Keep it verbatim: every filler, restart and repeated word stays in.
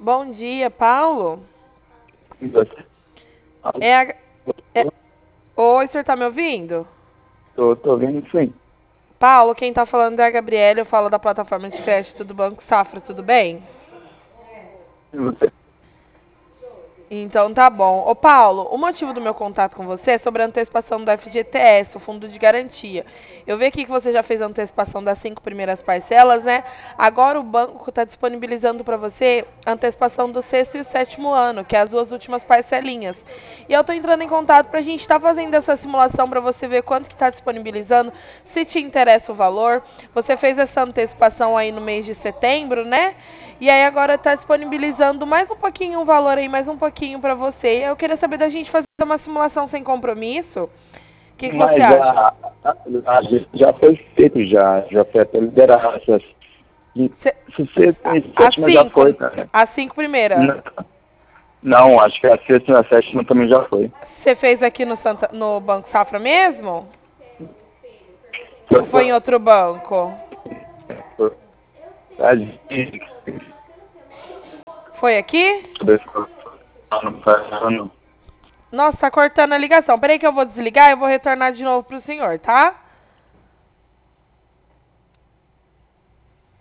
Bom dia, Paulo. E você? É a... é- Oi, você tá me ouvindo? Tô, tô vendo sim. Paulo, quem tá falando é a Gabriela, eu falo da plataforma de crédito do Banco Safra, tudo bem? E você? Então tá bom. Ô Paulo, o motivo do meu contato com você é sobre a antecipação do F G T S, o Fundo de Garantia. Eu vi aqui que você já fez a antecipação das cinco primeiras parcelas, né? Agora o banco está disponibilizando para você a antecipação do sexto e o sétimo ano, que é as duas últimas parcelinhas. E eu tô entrando em contato para a gente estar tá fazendo essa simulação para você ver quanto que está disponibilizando, se te interessa o valor. Você fez essa antecipação aí no mês de setembro, né? E aí agora está disponibilizando mais um pouquinho o valor aí, mais um pouquinho para você. Eu queria saber da gente fazer uma simulação sem compromisso. O que, que você Mas acha? a, a, a gente já foi feito, já, já foi até liberado. Essas, e Cê, se você a- tem as sétima já cinco, foi, cara. as cinco primeiras. Não, não, acho que a sexta e a sétima também já foi. Você fez aqui no, Santa, no Banco Safra mesmo? Ou Foi, foi em outro banco? foi, a gente, Foi aqui? não faz nada, não. Nossa, tá cortando a ligação. Peraí que eu vou desligar e eu vou retornar de novo pro senhor, tá?